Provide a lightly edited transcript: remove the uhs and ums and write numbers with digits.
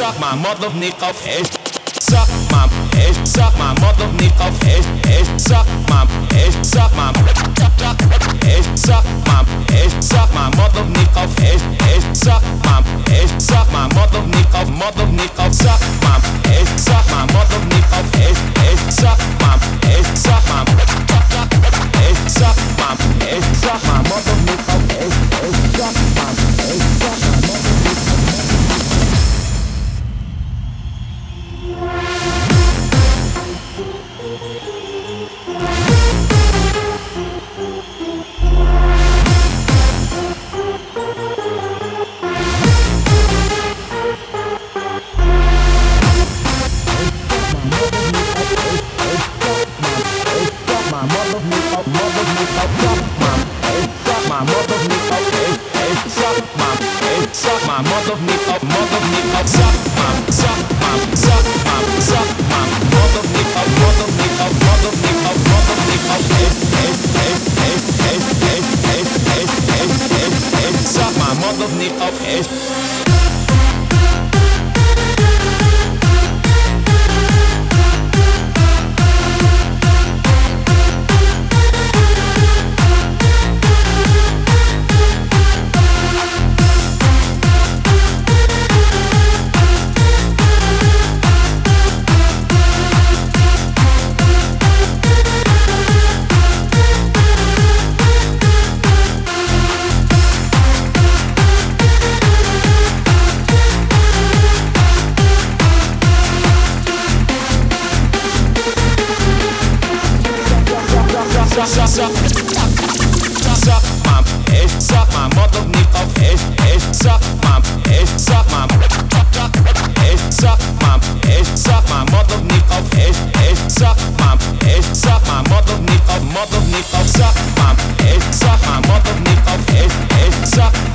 suck my mother nick off. Suck my mother nick off. Suck my suck my mother nick off. Suck my mother nick off. Mother nick off. Suck my mother nick off. Suck my suck my mother nick off. Suck my mother nick off. Suck my mother nick off. Suck my mother nick off. Suck my mother nick off. Mother nick off. Suck my mother nick off. Suck